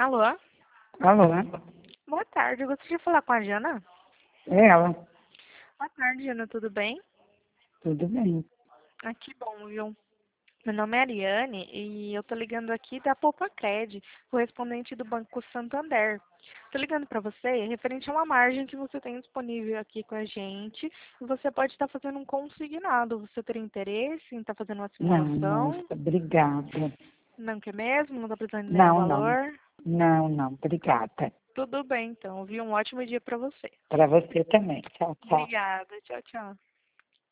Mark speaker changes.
Speaker 1: Alô?
Speaker 2: Alô?
Speaker 1: Boa tarde, eu gostaria de falar com a Jana.
Speaker 2: É ela.
Speaker 1: Boa tarde, Jana, tudo bem?
Speaker 2: Tudo bem.
Speaker 1: Ah, que bom, viu? Meu nome é Ariane e eu tô ligando aqui da Poupa-Cred, correspondente do Banco Santander. Tô ligando para você referente a uma margem que você tem disponível aqui com a gente e você pode estar fazendo um consignado. Você teria interesse em estar fazendo uma
Speaker 2: Não,
Speaker 1: simulação?
Speaker 2: moça, obrigada.
Speaker 1: Não quer mesmo? Não está precisando de nenhum
Speaker 2: Não, não.
Speaker 1: valor?
Speaker 2: Não, não, obrigada.
Speaker 1: Tudo bem, então, viu? Um ótimo dia para você.
Speaker 2: Para você também. Tchau, tchau.
Speaker 1: Obrigada. Tchau, tchau.